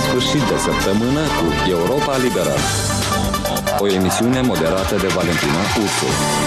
sfârșit de săptămână cu Europa Liberă. O emisiune moderată de Valentina Ursu.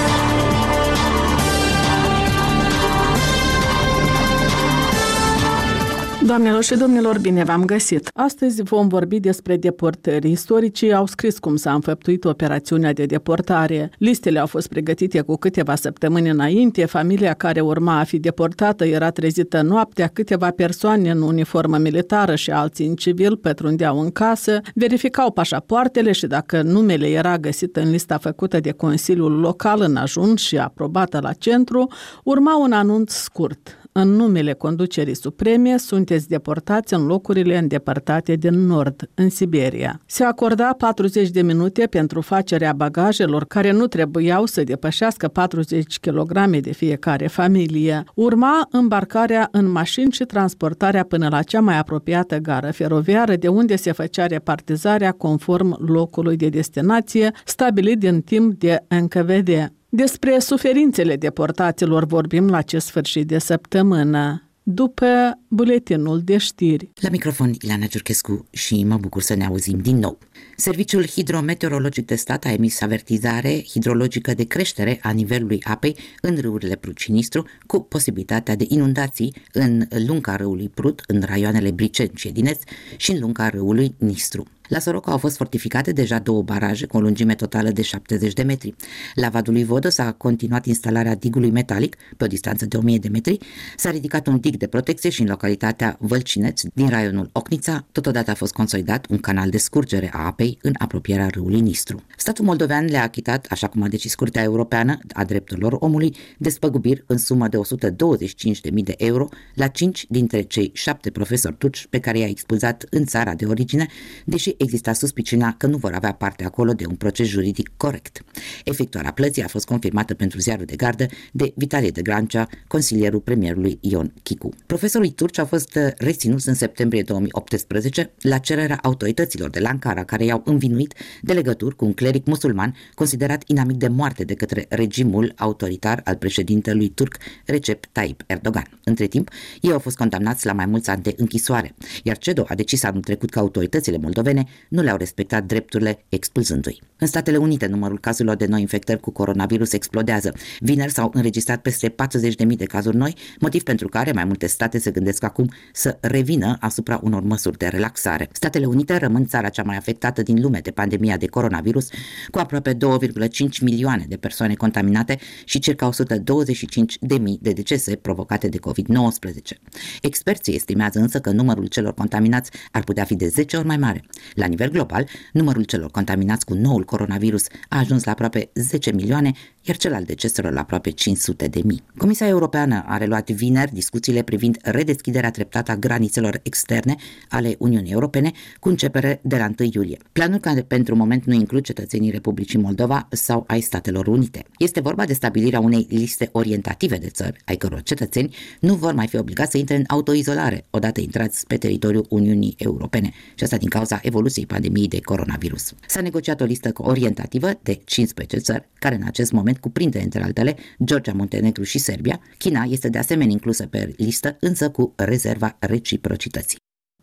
Doamnelor și domnilor, bine v-am găsit! Astăzi vom vorbi despre deportări. Istoricii au scris cum s-a înfăptuit operațiunea de deportare. Listele au fost pregătite cu câteva săptămâni înainte. Familia care urma a fi deportată era trezită noaptea. Câteva persoane în uniformă militară și alții în civil pătrundeau în casă, verificau pașapoartele și dacă numele era găsit în lista făcută de Consiliul Local în ajun și aprobată la centru, urma un anunț scurt. În numele conducerii supreme, sunteți deportați în locurile îndepărtate din nord, în Siberia. Se acorda 40 de minute pentru facerea bagajelor care nu trebuiau să depășească 40 kg de fiecare familie. Urma îmbarcarea în mașini și transportarea până la cea mai apropiată gară feroviară, de unde se făcea repartizarea conform locului de destinație stabilit din timp de NKVD. Despre suferințele deportaților vorbim la acest sfârșit de săptămână, după buletinul de știri. La microfon Ileana Giurchescu și mă bucur să ne auzim din nou. Serviciul Hidrometeorologic de Stat a emis avertizare hidrologică de creștere a nivelului apei în râurile Prut și Nistru, cu posibilitatea de inundații în lunga râului Prut, în raioanele Briceni și Edineț și în lunga râului Nistru. La Soroca au fost fortificate deja 2 baraje cu o lungime totală de 70 de metri. La Vadul lui Vodă s-a continuat instalarea digului metalic pe o distanță de 1000 de metri, s-a ridicat un dig de protecție și în localitatea Vălcineț din raionul Ocnița, totodată a fost consolidat un canal de scurgere a apei în apropierea râului Nistru. Statul moldovean le-a achitat, așa cum a decis Curtea Europeană a Drepturilor Omului, despăgubiri în sumă de 125.000 de euro la 5 dintre cei 7 profesori turci pe care i-a expulzat în țara de origine, deși exista suspiciunea că nu vor avea parte acolo de un proces juridic corect. Efectuarea plății a fost confirmată pentru ziarul de gardă de Vitalie de Grancea, consilierul premierului Ion Chicu. Profesorii turci au fost reținuți în septembrie 2018 la cererea autorităților de la Ankara, care i-au învinuit de legături cu un cleric musulman considerat inamic de moarte de către regimul autoritar al președintelui turc Recep Tayyip Erdogan. Între timp, ei au fost condamnați la mai mulți ani de închisoare, iar CEDO a decis anul trecut că autoritățile moldovene nu le-au respectat drepturile expulzându-i. În Statele Unite, numărul cazurilor de noi infectări cu coronavirus explodează. Vineri s-au înregistrat peste 40.000 de cazuri noi, motiv pentru care mai multe state se gândesc acum să revină asupra unor măsuri de relaxare. Statele Unite rămân țara cea mai afectată din lume de pandemia de coronavirus, cu aproape 2,5 milioane de persoane contaminate și circa 125.000 de decese provocate de COVID-19. Experții estimează însă că numărul celor contaminați ar putea fi de 10 ori mai mare. La nivel global, numărul celor contaminați cu noul coronavirus a ajuns la aproape 10 milioane, iar cel al deceselor la aproape 500.000. Comisia Europeană a reluat vineri discuțiile privind redeschiderea treptată a granițelor externe ale Uniunii Europene, cu începere de la 1 iulie. Planul care pentru moment nu includ cetățenii Republicii Moldova sau ai Statelor Unite. Este vorba de stabilirea unei liste orientative de țări, ai căror cetățeni nu vor mai fi obligați să intre în autoizolare odată intrați pe teritoriul Uniunii Europene, și asta din cauza evoluției pandemiei de coronavirus. S-a negociat o listă orientativă de 15 țări, care în acest moment cuprinde, între altele, Georgia, Muntenegru și Serbia. China este de asemenea inclusă pe listă, însă cu rezerva reciprocității.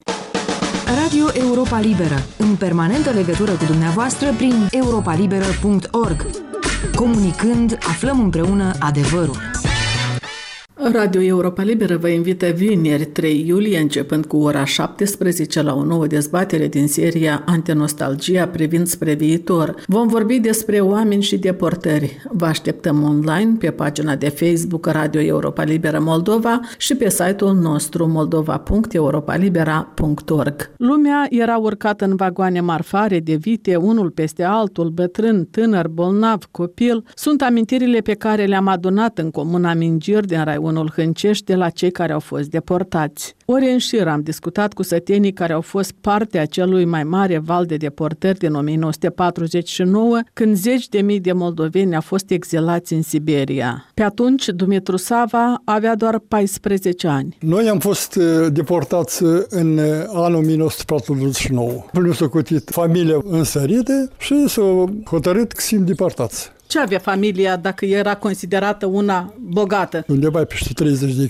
Radio Europa Liberă, în permanentă legătură cu dumneavoastră prin europalibera.org. Comunicând, aflăm împreună adevărul. Radio Europa Liberă vă invită vineri 3 iulie, începând cu ora 17, la o nouă dezbatere din seria Antenostalgia privind spre viitor. Vom vorbi despre oameni și deportări. Vă așteptăm online pe pagina de Facebook Radio Europa Liberă Moldova și pe site-ul nostru moldova.europalibera.org. Lumea era urcată în vagoane marfare de vite, unul peste altul, bătrân, tânăr, bolnav, copil. Sunt amintirile pe care le-am adunat în comuna Mingir din raionul Hâncești de la cei care au fost deportați. Ori în șir am discutat cu sătenii care au fost parte a celui mai mare val de deportări din 1949, când 10.000 de moldoveni au fost exilați în Siberia. Pe atunci, Dumitru Sava avea doar 14 ani. Noi am fost deportați în anul 1949. Ne-a socotit familia însărită și s-a hotărât că sunt deportați. Ce avea familia dacă era considerată una bogată? Undeva peste 30 de